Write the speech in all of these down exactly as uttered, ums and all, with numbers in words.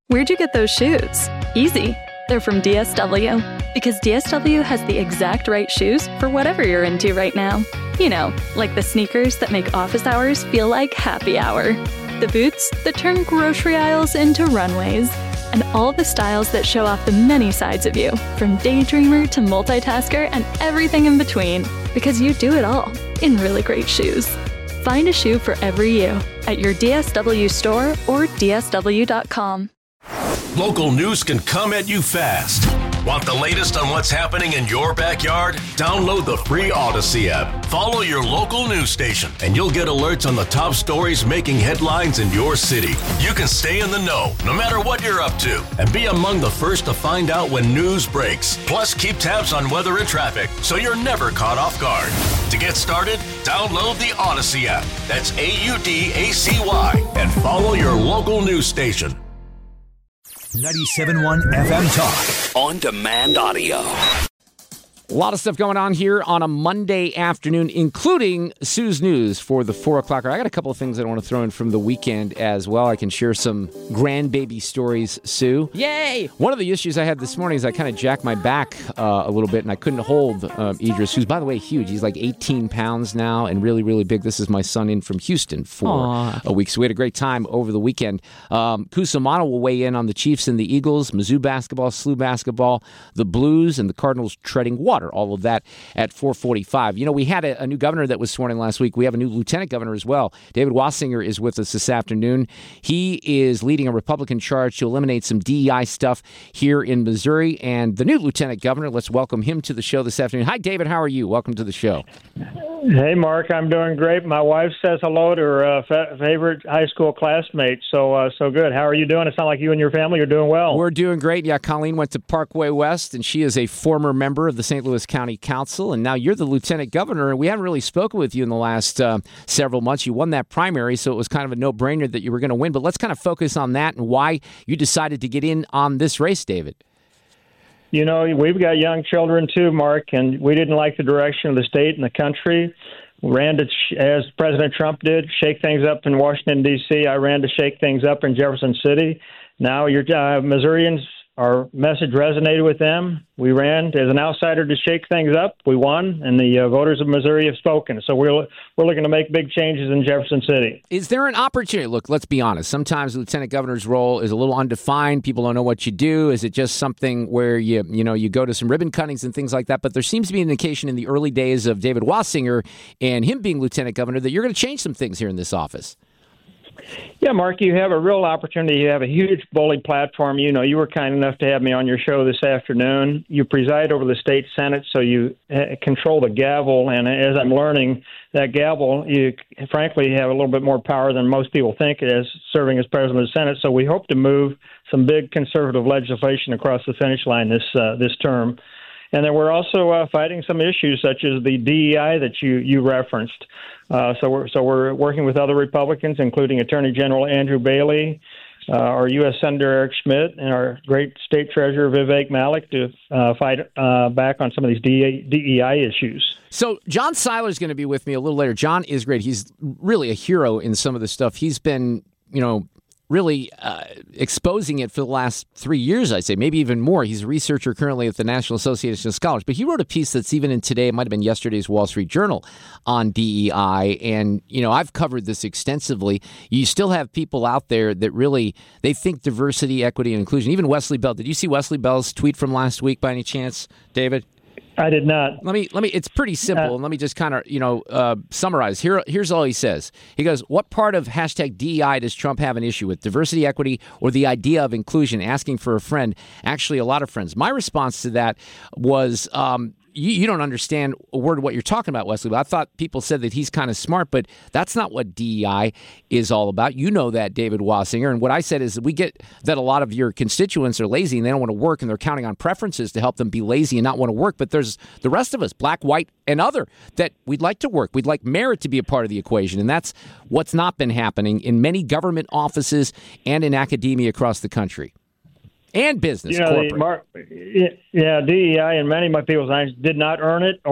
Where'd you get those shoes? Easy. They're from D S W. Because D S W has the exact right shoes for whatever you're into right now. You know, like the sneakers that make office hours feel like happy hour. The boots that turn grocery aisles into runways. And all the styles that show off the many sides of you, from daydreamer to multitasker and everything in between. Because you do it all in really great shoes. Find a shoe for every you at your D S W store or D S W dot com. Local news can come at you fast. Want the latest on what's happening in your backyard? Download the free Odyssey app. Follow your local news station, and you'll get alerts on the top stories making headlines in your city. You can stay in the know, no matter what you're up to, and be among the first to find out when news breaks. Plus, keep tabs on weather and traffic, so you're never caught off guard. To get started, download the Odyssey app. That's A U D A C Y, and follow your local news station. ninety-seven point one F M Talk. On demand audio. A lot of stuff going on here on a Monday afternoon, including Sue's News for the four o'clock hour. I got a couple of things that I want to throw in from the weekend as well. I can share some grandbaby stories, Sue. Yay! One of the issues I had this morning is I kind of jacked my back uh, a little bit, and I couldn't hold um, Idris, who's, by the way, huge. He's like eighteen pounds now and really, really big. This is my son in from Houston for Aww. a week. So we had a great time over the weekend. Um, Cusimano will weigh in on the Chiefs and the Eagles, Mizzou basketball, S L U basketball, the Blues, and the Cardinals treading water. All of that at four forty-five. You know, we had a, a new governor that was sworn in last week. We have a new lieutenant governor as well. David Wassinger is with us this afternoon. He is leading a Republican charge to eliminate some D E I stuff here in Missouri. And the new lieutenant governor, let's welcome him to the show this afternoon. Hi, David. How are you? Welcome to the show. Hey, Mark. I'm doing great. My wife says hello to her uh, fa- favorite high school classmate. So, uh, so good. How are you doing? It sounds like you and your family are doing well. We're doing great. Yeah, Colleen went to Parkway West, and she is a former member of the Saint Louis County Council, and now you're the lieutenant governor, and we haven't really spoken with you in the last uh, several months. You won that primary, so it was kind of a no-brainer that you were going to win, but let's kind of focus on that and why you decided to get in on this race, David. You know, we've got young children too, Mark, and we didn't like the direction of the state and the country. We ran to, as President Trump did, shake things up in Washington, D C I ran to shake things up in Jefferson City. Now your uh, Missourians, our message resonated with them. We ran as an outsider to shake things up. We won, and the uh, voters of Missouri have spoken. So we're we're looking to make big changes in Jefferson City. Is there an opportunity? Look, let's be honest. Sometimes the lieutenant governor's role is a little undefined. People don't know what you do. Is it just something where you you know you go to some ribbon cuttings and things like that? But there seems to be an indication in the early days of David Wassinger and him being lieutenant governor that you're going to change some things here in this office. Yeah, Mark, you have a real opportunity. You have a huge bully platform. You know, you were kind enough to have me on your show this afternoon. You preside over the state Senate, so you uh, control the gavel. And as I'm learning, that gavel, you frankly have a little bit more power than most people think as serving as president of the Senate. So we hope to move some big conservative legislation across the finish line this uh, this term. And then we're also uh, fighting some issues such as the D E I that you, you referenced. Uh, so we're so we're working with other Republicans, including Attorney General Andrew Bailey, uh, our U S Senator Eric Schmidt, and our great State Treasurer Vivek Malik to uh, fight uh, back on some of these D E I issues. So John Seiler is going to be with me a little later. John is great. He's really a hero in some of the stuff. He's been, you know, really uh, exposing it for the last three years, I'd say, maybe even more. He's a researcher currently at the National Association of Scholars. But he wrote a piece that's even in today, it might have been yesterday's Wall Street Journal, on D E I. And, you know, I've covered this extensively. You still have people out there that really, they think diversity, equity, and inclusion. Even Wesley Bell. Did you see Wesley Bell's tweet from last week by any chance, David? I did not. Let me, let me, it's pretty simple. Uh, and let me just kind of, you know, uh, summarize. Here, here's all he says. He goes, what part of hashtag D E I does Trump have an issue with? Diversity, equity, or the idea of inclusion? Asking for a friend. Actually, a lot of friends. My response to that was, um, You, you don't understand a word of what you're talking about, Wesley. But I thought people said that he's kind of smart, but that's not what D E I is all about. You know that, David Wassinger. And what I said is that we get that a lot of your constituents are lazy and they don't want to work, and they're counting on preferences to help them be lazy and not want to work. But there's the rest of us, black, white, and other, that we'd like to work. We'd like merit to be a part of the equation. And that's what's not been happening in many government offices and in academia across the country. And business, you know, corporate. The, Mark, yeah, D E I and many of my people's eyes did not earn it or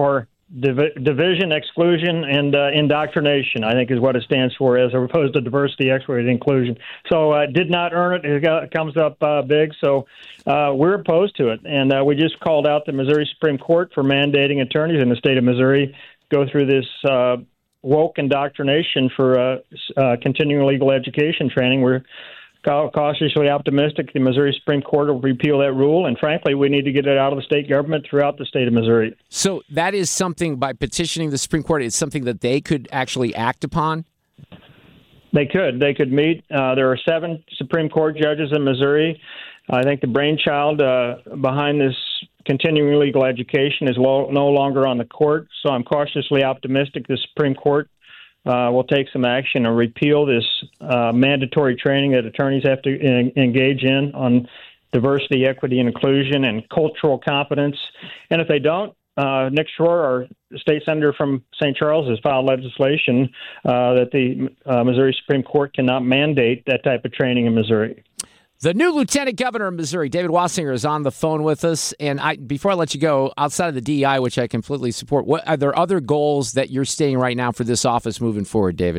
div- division, exclusion, and uh, indoctrination, I think is what it stands for, as opposed to diversity, equity, and inclusion. So uh, did not earn it. It, got, it comes up uh, big. So uh, we're opposed to it. And uh, we just called out the Missouri Supreme Court for mandating attorneys in the state of Missouri go through this uh, woke indoctrination for uh, uh, continuing legal education training. We're cautiously optimistic the Missouri Supreme Court will repeal that rule, and frankly, we need to get it out of the state government throughout the state of Missouri. So that is something, by petitioning the Supreme Court, it's something that they could actually act upon? They could. They could meet. Uh, there are seven Supreme Court judges in Missouri. I think the brainchild uh, behind this continuing legal education is lo- no longer on the court, so I'm cautiously optimistic the Supreme Court Uh, we'll take some action and repeal this uh, mandatory training that attorneys have to en- engage in on diversity, equity, and inclusion and cultural competence. And if they don't, uh, Nick Schroer, our state senator from Saint Charles, has filed legislation uh, that the uh, Missouri Supreme Court cannot mandate that type of training in Missouri. The new Lieutenant Governor of Missouri, David Wassinger, is on the phone with us. And I, before I let you go, outside of the D E I, which I completely support, what are there other goals that you're stating right now for this office moving forward, David?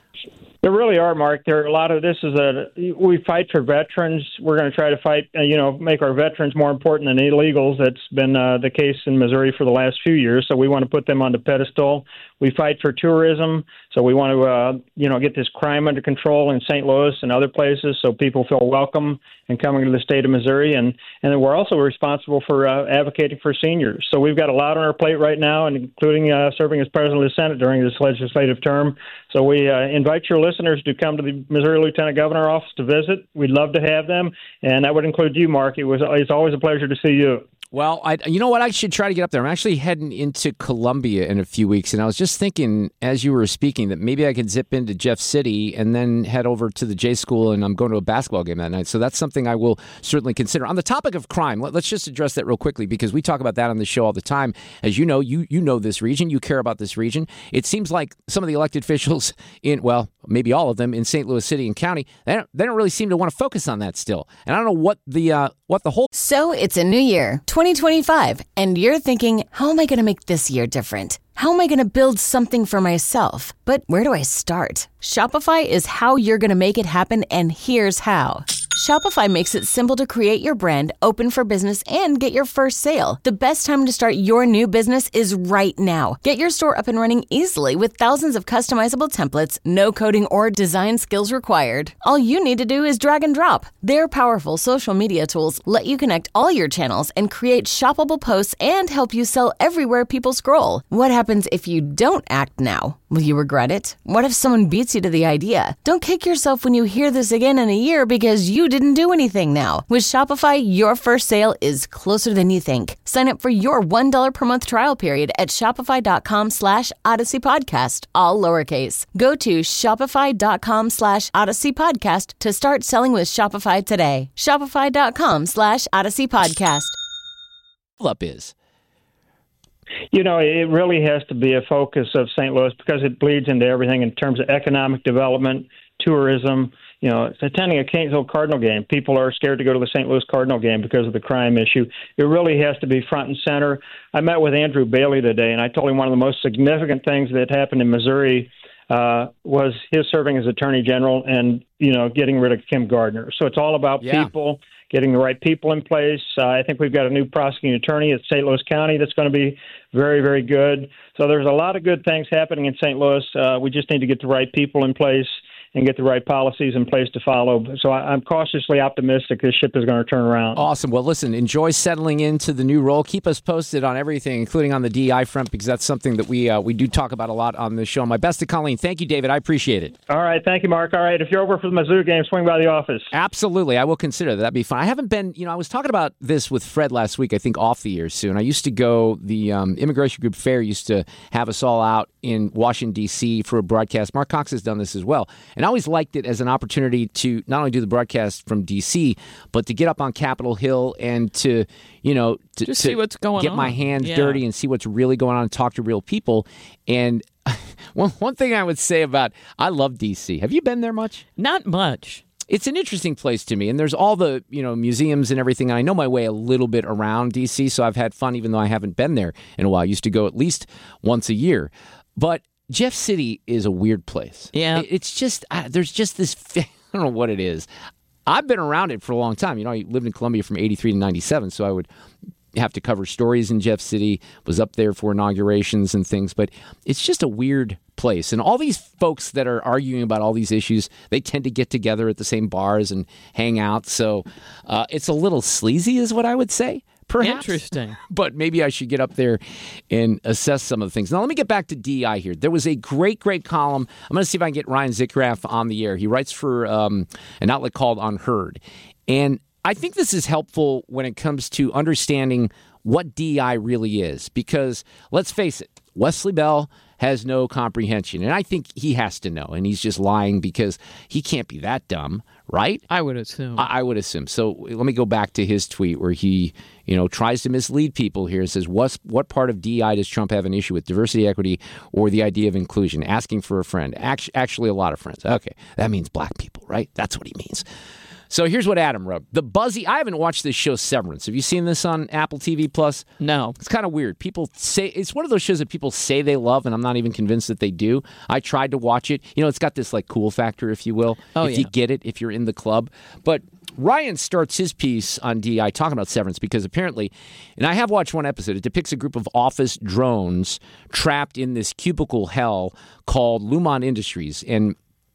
There really are, Mark. There are a lot of this is a we fight for veterans. We're going to try to fight, uh, you know, make our veterans more important than illegals. That's been uh, the case in Missouri for the last few years. So we want to put them on the pedestal. We fight for tourism. So we want to, uh, you know, get this crime under control in Saint Louis and other places so people feel welcome in coming to the state of Missouri. And, and then we're also responsible for uh, advocating for seniors. So we've got a lot on our plate right now, and including uh, serving as president of the Senate during this legislative term. So we uh, invite your listeners to come to the Missouri Lieutenant Governor office to visit. We'd love to have them, and that would include you, Mark. It was it's always a pleasure to see you. Well, I, you know what? I should try to get up there. I'm actually heading into Columbia in a few weeks, and I was just thinking as you were speaking that maybe I could zip into Jeff City and then head over to the J School, and I'm going to a basketball game that night. So that's something I will certainly consider. On the topic of crime, let, let's just address that real quickly because we talk about that on the show all the time. As you know, you you know this region. You care about this region. It seems like some of the elected officials in, well, maybe all of them in Saint Louis City and County, they don't, they don't really seem to want to focus on that still. And I don't know what the uh, what the whole... So it's a new year, twenty twenty-five, and you're thinking, how am I going to make this year different? How am I going to build something for myself? But where do I start? Shopify is how you're going to make it happen, and here's how. Shopify makes it simple to create your brand, open for business, and get your first sale. The best time to start your new business is right now. Get your store up and running easily with thousands of customizable templates, no coding or design skills required. All you need to do is drag and drop. Their powerful social media tools let you connect all your channels and create shoppable posts and help you sell everywhere people scroll. What happens if you don't act now? Will you regret it? What if someone beats you to the idea? Don't kick yourself when you hear this again in a year because you didn't do anything now. With Shopify, your first sale is closer than you think. Sign up for your one dollar per month trial period at shopify.com slash Odyssey Podcast, all lowercase. Go to shopify.com slash Odyssey Podcast to start selling with Shopify today. Shopify.com slash Odyssey Podcast. up is. You know, it really has to be a focus of Saint Louis because it bleeds into everything in terms of economic development, tourism. You know, attending a Canesville Cardinal game, people are scared to go to the Saint Louis Cardinal game because of the crime issue. It really has to be front and center. I met with Andrew Bailey today, and I told him one of the most significant things that happened in Missouri uh, was his serving as Attorney General and, you know, getting rid of Kim Gardner. So it's all about yeah. people, getting the right people in place. Uh, I think we've got a new prosecuting attorney at Saint Louis County that's going to be very, very good. So there's a lot of good things happening in Saint Louis. Uh, we just need to get the right people in place and get the right policies in place to follow. So I, I'm cautiously optimistic this ship is going to turn around. Awesome. Well, listen, enjoy settling into the new role. Keep us posted on everything, including on the D E I front, because that's something that we uh, we do talk about a lot on this show. My best to Colleen. Thank you, David. I appreciate it. All right. Thank you, Mark. All right. If you're over for the Mizzou game, swing by the office. Absolutely. I will consider that. That'd be fun. I haven't been, you know, I was talking about this with Fred last week, I think off the air soon. I used to go, the um, Immigration Group Fair used to have us all out in Washington, D C for a broadcast. Mark Cox has done this as well. And I always liked it as an opportunity to not only do the broadcast from D C, but to get up on Capitol Hill and to, you know, to, Just to see what's going get on. my hands Yeah. dirty and see what's really going on and talk to real people. And one, one thing I would say about, I love D C. Have you been there much? Not much. it's an interesting place to me. And there's all the, you know, museums and everything. And I know my way a little bit around D C, so I've had fun, even though I haven't been there in a while. I used to go at least once a year. But Jeff City is a weird place. Yeah. It's just, uh, there's just this, I don't know what it is. I've been around it for a long time. You know, I lived in Columbia from eighty-three to ninety-seven, so I would have to cover stories in Jeff City, was up there for inaugurations and things, but it's just a weird place. And all these folks that are arguing about all these issues, they tend to get together at the same bars and hang out. So uh, it's a little sleazy is what I would say. Perhaps. Interesting. But maybe I should get up there and assess some of the things. Now, let me get back to D E I here. There was a great, great column. I'm going to see if I can get Ryan Zickraft on the air. He writes for um, an outlet called Unheard. And I think this is helpful when it comes to understanding what D E I really is. Because, let's face it, Wesley Bell has no comprehension. And I think he has to know. And he's just lying because he can't be that dumb, right? I would assume. I, I would assume. So let me go back to his tweet where he, you know, tries to mislead people here. It says, What's, what part of D E I does Trump have an issue with? Diversity, equity, or the idea of inclusion? Asking for a friend. Actually, actually a lot of friends. Okay, that means black people, right? That's what he means. So here's what Adam wrote. The buzzy, I haven't watched this show Severance. Have you seen this on Apple T V Plus? No. It's kind of weird. People say, it's one of those shows that people say they love, and I'm not even convinced that they do. I tried to watch it. You know, it's got this like cool factor, if you will, oh, if yeah. you get it, if you're in the club. But Ryan starts his piece on D E I talking about Severance because apparently, and I have watched one episode, it depicts a group of office drones trapped in this cubicle hell called Lumon Industries. And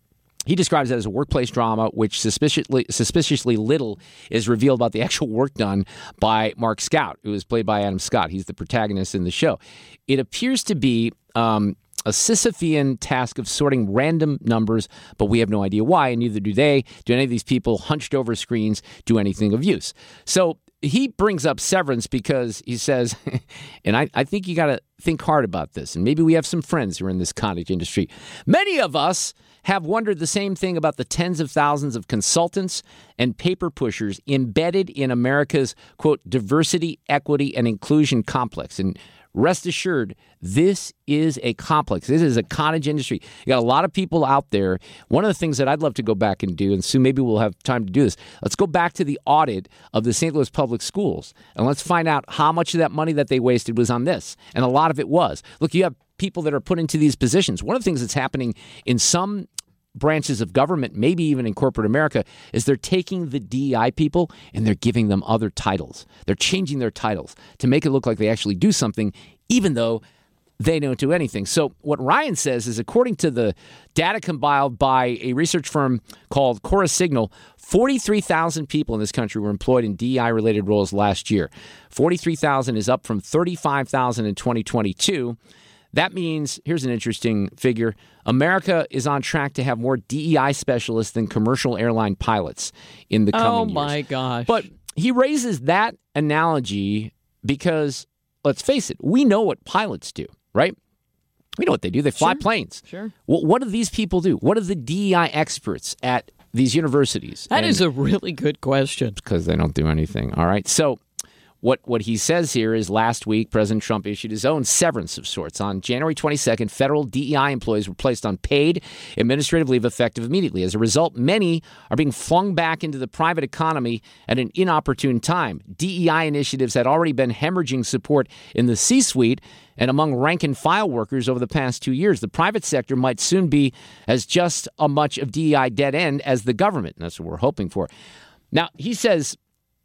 he describes that as a workplace drama, which suspiciously, suspiciously little is revealed about the actual work done by Mark Scout, who is played by Adam Scott. He's the protagonist in the show. It appears to be um, a Sisyphean task of sorting random numbers, but we have no idea why, and neither do they. Do any of these people hunched over screens do anything of use? So he brings up Severance because he says, and I, I think you got to think hard about this, and maybe we have some friends who are in this cottage industry. Many of us have wondered the same thing about the tens of thousands of consultants and paper pushers embedded in America's, quote, diversity, equity, and inclusion complex. And rest assured, this is a complex. This is a cottage industry. You got a lot of people out there. One of the things that I'd love to go back and do, and soon maybe we'll have time to do this, let's go back to the audit of the Saint Louis Public Schools, and let's find out how much of that money that they wasted was on this. And a lot of it was. Look, you have people that are put into these positions. One of the things that's happening in some branches of government, maybe even in corporate America, is they're taking the D E I people and they're giving them other titles. They're changing their titles to make it look like they actually do something, even though they don't do anything. So what Ryan says is, according to the data compiled by a research firm called Cora Signal, forty-three thousand people in this country were employed in D E I-related roles last year. forty-three thousand is up from thirty-five thousand in twenty twenty-two. That means, here's an interesting figure, America is on track to have more D E I specialists than commercial airline pilots in the coming years. Oh, my gosh. But he raises that analogy because, let's face it, we know what pilots do, right? We know what they do. They fly Sure. planes. Sure. Well, what do these people do? What are the D E I experts at these universities? That And- is a really good question. because they don't do anything. All right. So what what he says here is last week, President Trump issued his own severance of sorts. On January twenty-second, federal D E I employees were placed on paid administrative leave effective immediately. As a result, many are being flung back into the private economy at an inopportune time. D E I initiatives had already been hemorrhaging support in the C-suite and among rank-and-file workers over the past two years. The private sector might soon be as just a much of D E I dead end as the government. And that's what we're hoping for. Now, he says,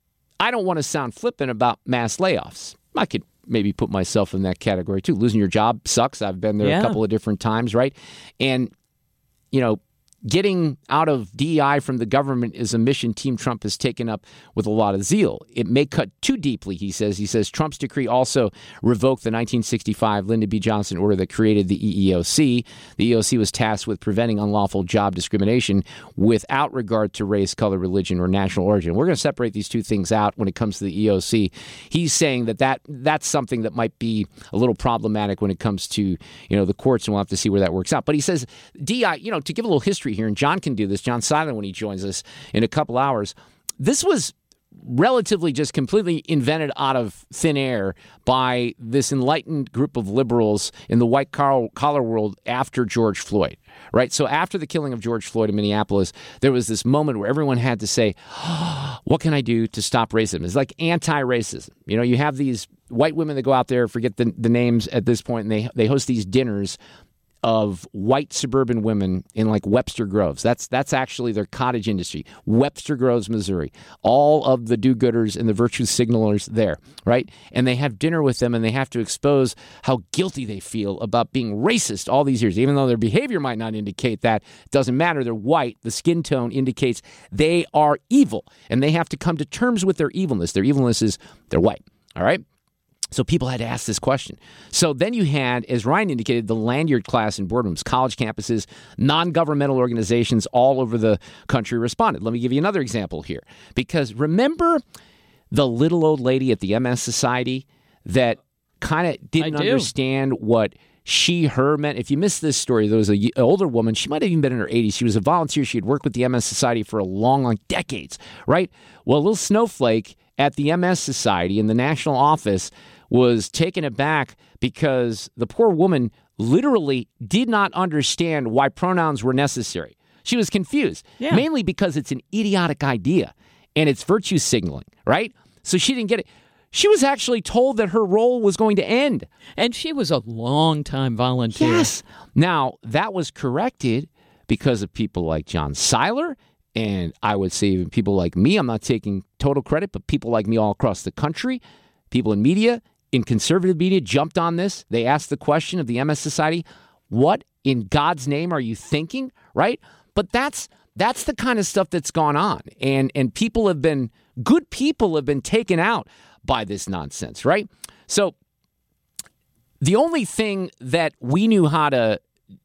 I don't want to sound flippant about mass layoffs. I could maybe put myself in that category too. Losing your job sucks. I've been there Yeah. a couple of different times, right? And, you know, getting out of D E I from the government is a mission Team Trump has taken up with a lot of zeal. It may cut too deeply, he says. He says Trump's decree also revoked the nineteen sixty-five Lyndon B. Johnson order that created the E E O C. The E E O C was tasked with preventing unlawful job discrimination without regard to race, color, religion, or national origin. We're going to separate these two things out when it comes to the E E O C. He's saying that, that that's something that might be a little problematic when it comes to, you know, the courts, and we'll have to see where that works out. But he says D E I, you know, to give a little history here, and John can do this, John Silent, when he joins us in a couple hours, this was relatively just completely invented out of thin air by this enlightened group of liberals in the white collar world after George Floyd, right? So after the killing of George Floyd in Minneapolis, there was this moment where everyone had to say, oh, what can I do to stop racism? It's like anti-racism. You know, you have these white women that go out there, forget the, the names at this point, and they they host these dinners of white suburban women in like Webster Groves. That's that's actually their cottage industry. Webster Groves, Missouri. All of the do-gooders and the virtue signalers there, right? And they have dinner with them and they have to expose how guilty they feel about being racist all these years. Even though their behavior might not indicate that, it doesn't matter. They're white. The skin tone indicates they are evil. And they have to come to terms with their evilness. Their evilness is they're white, all right? So people had to ask this question. So then you had, as Ryan indicated, the lanyard class in boardrooms, college campuses, non-governmental organizations all over the country responded. Let me give you another example here. Because remember the little old lady at the M S Society that kind of didn't understand what she, her meant? If you missed this story, there was an older woman. She might have even been in her eighties. She was a volunteer. She had worked with the M S Society for a long, long decades, right? Well, a little snowflake at the M S Society in the national office was taken aback because the poor woman literally did not understand why pronouns were necessary. She was confused, yeah. mainly because it's an idiotic idea and it's virtue signaling, right? So she didn't get it. She was actually told that her role was going to end. And she was a long-time volunteer. Yes. Now, that was corrected because of people like John Seiler, and I would say even people like me. I'm not taking total credit, but people like me all across the country, people in media, in conservative media, jumped on this. They asked the question of the M S Society, what in God's name are you thinking, right? But that's that's the kind of stuff that's gone on. And, and people have been, good people have been taken out by this nonsense, right? So the only thing that we knew how to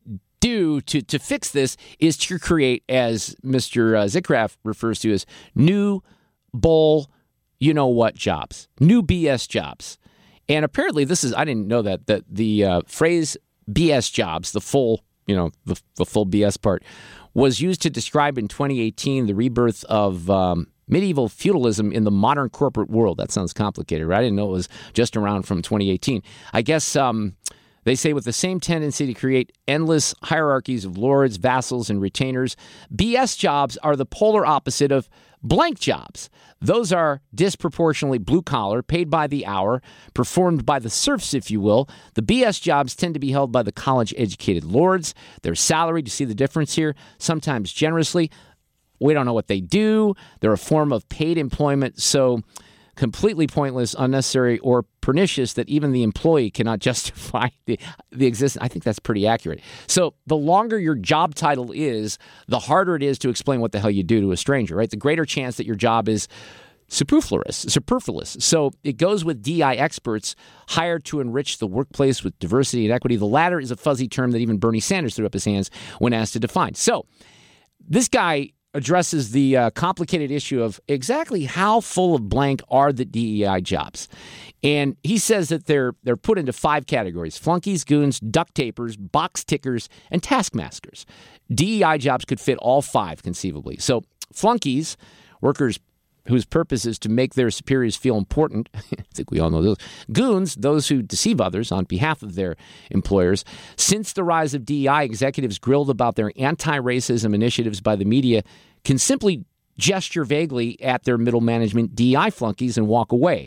do to, to fix this is to create, as Mister Uh, Zickraft refers to as new bull, you know what jobs, new B S jobs. And apparently this is, I didn't know that, that the uh, phrase B S jobs, the full, you know, the, the full B S part, was used to describe in twenty eighteen the rebirth of um, medieval feudalism in the modern corporate world. That sounds complicated, right? I didn't know it was just around from twenty eighteen. I guess um, they say with the same tendency to create endless hierarchies of lords, vassals, and retainers, B S jobs are the polar opposite of blank jobs. Those are disproportionately blue-collar, paid by the hour, performed by the serfs, if you will. The B S jobs tend to be held by the college-educated lords. They're salaried, you see the difference here, sometimes generously. We don't know what they do. They're a form of paid employment, so completely pointless, unnecessary, or pernicious that even the employee cannot justify the, the existence. I think that's pretty accurate. So the longer your job title is, the harder it is to explain what the hell you do to a stranger, right? The greater chance that your job is superfluous. superfluous. So it goes with D E I experts hired to enrich the workplace with diversity and equity. The latter is a fuzzy term that even Bernie Sanders threw up his hands when asked to define. So this guy addresses the uh, complicated issue of exactly how full of blank are the D E I jobs. And he says that they're they're put into five categories: flunkies, goons, duct tapers, box tickers, and taskmasters. D E I jobs could fit all five conceivably. So flunkies, workers whose purpose is to make their superiors feel important. I think we all know those. Goons, those who deceive others on behalf of their employers. Since the rise of D E I, executives grilled about their anti-racism initiatives by the media can simply gesture vaguely at their middle management D E I flunkies and walk away.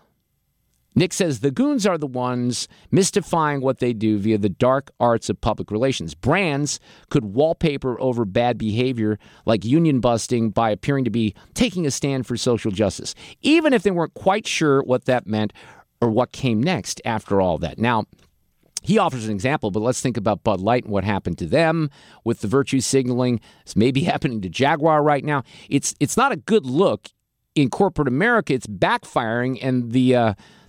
Nick says the goons are the ones mystifying what they do via the dark arts of public relations. Brands could wallpaper over bad behavior like union busting by appearing to be taking a stand for social justice, even if they weren't quite sure what that meant or what came next after all that. Now, he offers an example, but let's think about Bud Light and what happened to them with the virtue signaling. It's maybe happening to Jaguar right now. It's it's not a good look in corporate America. It's backfiring, and the uh,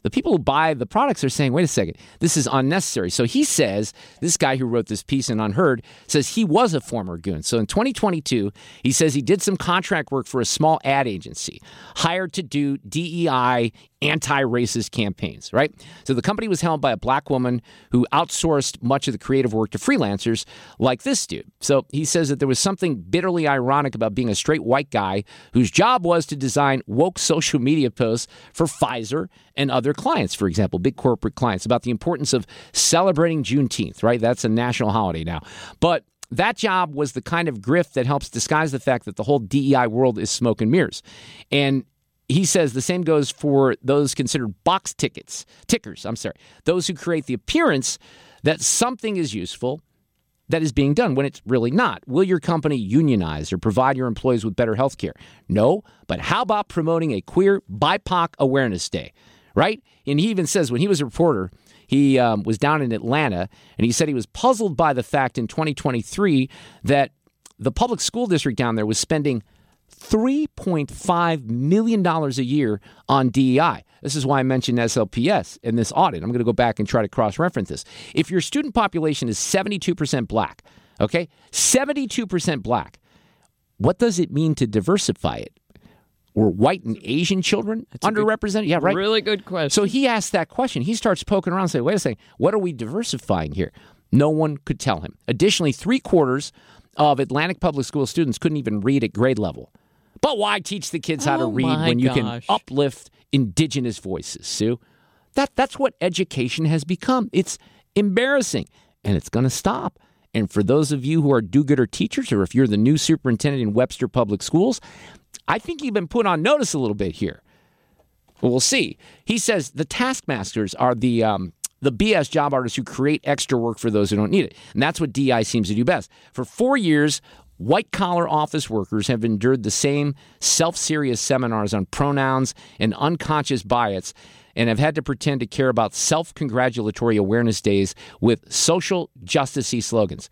the people who buy the products are saying, wait a second, this is unnecessary. So he says, this guy who wrote this piece in Unheard says he was a former goon. So in twenty twenty-two, he says he did some contract work for a small ad agency hired to do D E I anti-racist campaigns, right? So the company was held by a black woman who outsourced much of the creative work to freelancers like this dude. So he says that there was something bitterly ironic about being a straight white guy whose job was to design woke social media posts for Pfizer and other clients, for example, big corporate clients, about the importance of celebrating Juneteenth, right? That's a national holiday now. But that job was the kind of grift that helps disguise the fact that the whole D E I world is smoke and mirrors. And he says the same goes for those considered box tickets, tickers, I'm sorry, those who create the appearance that something is useful that is being done when it's really not. Will your company unionize or provide your employees with better health care? No, but how about promoting a queer B I P O C awareness day, right? And he even says when he was a reporter, he um, was down in Atlanta, and he said he was puzzled by the fact in twenty twenty-three that the public school district down there was spending three point five million dollars a year on D E I. This is why I mentioned S L P S in this audit. I'm going to go back and try to cross-reference this. If your student population is seventy-two percent black, okay, seventy-two percent black, what does it mean to diversify it? Were white and Asian children That's underrepresented? Good, yeah, right. Really good question. So he asked that question. He starts poking around and saying, wait a second, what are we diversifying here? No one could tell him. Additionally, three quarters of Atlantic Public School students couldn't even read at grade level. But why teach the kids how oh to read when you gosh. can uplift indigenous voices, Sue? That That's what education has become. It's embarrassing, and it's going to stop. And for those of you who are do-gooder teachers, or if you're the new superintendent in Webster Public Schools, I think you've been put on notice a little bit here. Well, we'll see. He says the taskmasters are the um, the B S job artists who create extra work for those who don't need it. And that's what D E I seems to do best. For four years, white-collar office workers have endured the same self-serious seminars on pronouns and unconscious bias and have had to pretend to care about self-congratulatory awareness days with social justice-y slogans.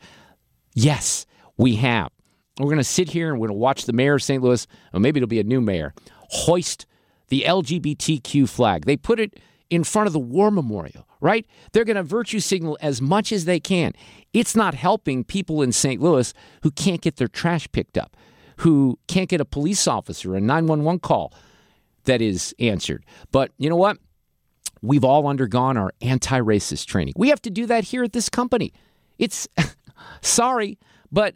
Yes, we have. We're going to sit here and we're going to watch the mayor of Saint Louis, or maybe it'll be a new mayor, hoist the L G B T Q flag. They put it in front of the war memorial, right? They're going to virtue signal as much as they can. It's not helping people in Saint Louis who can't get their trash picked up, who can't get a police officer, a nine one one call that is answered. But you know what? We've all undergone our anti-racist training. We have to do that here at this company. It's, sorry, but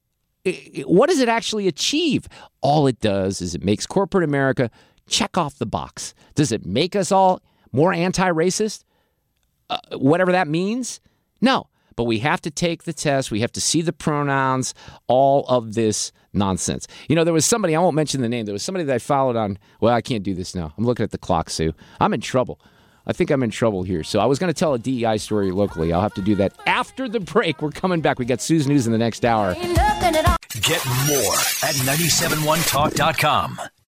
it, what does it actually achieve? All it does is it makes corporate America check off the box. Does it make us all more anti-racist? Uh, whatever that means? No. But we have to take the test. We have to see the pronouns, all of this nonsense. You know, there was somebody, I won't mention the name, there was somebody that I followed on, well, I can't do this now. I'm looking at the clock, Sue. I'm in trouble. I think I'm in trouble here. So I was going to tell a D E I story locally. I'll have to do that after the break. We're coming back. We got Sue's News in the next hour. Get more at nine seven one talk dot com.